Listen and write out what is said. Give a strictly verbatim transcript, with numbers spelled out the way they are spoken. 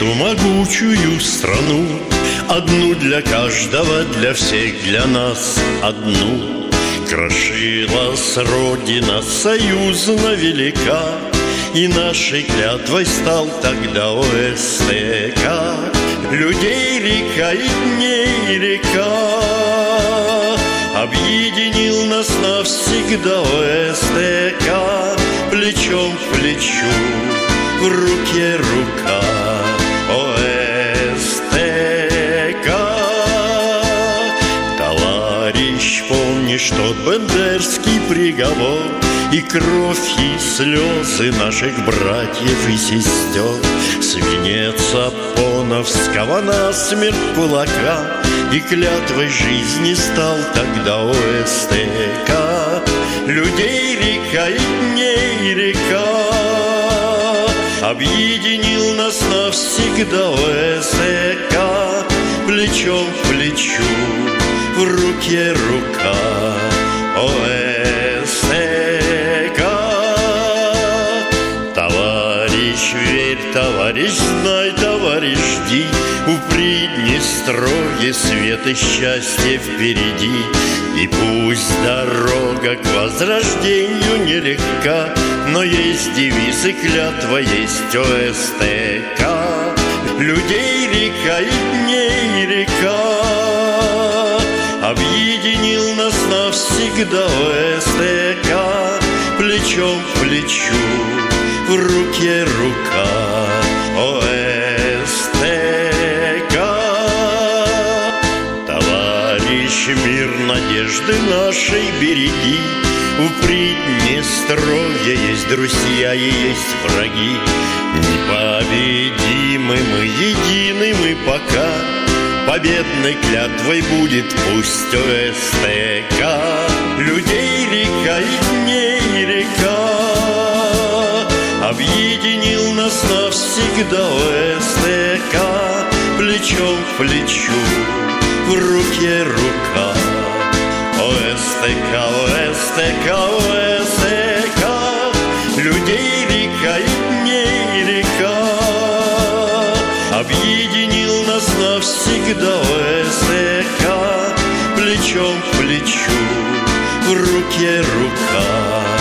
эту могучую страну, одну для каждого, для всех, для нас одну. Крошилась Родина союзно велика, и нашей клятвой стал тогда ОСТК. Людей река и дней река объединил нас навсегда ОСТК. Плечом к плечу, в руке рука ОСТК. Товарищ, помнишь тот бендерский приговор и кровь, и слезы наших братьев и сестер? Свинец Апоновского насмерть кулака и клятвой жизни стал тогда ОСТК. Людей река и дней река объединил нас навсегда ОСТК. Плечом к плечу, в руке рука ОСТК. Товарищ, верь, товарищ, знай, товарищ, жди, у Приднестровья свет и счастье впереди. И пусть дорога к возрождению нелегка, но есть девиз и клятва, есть ОСТК. Людей река и дней река объединил нас навсегда ОСТК. Плечом к плечу, в руке рука ОСТК. Товарищ, мир надежды нашей береги, у Приднестровья есть друзья и есть враги. Непобедимы мы, едины мы пока, победной клятвой будет пусть ОСТК. Людей река и дней река объединил нас навсегда ОСТК. Плечом к плечу, в руке рука ОСТК, ОСТК, ОСТК. Людей река и дней река объединил нас навсегда ОСТК. Плечом к плечу, в руке рука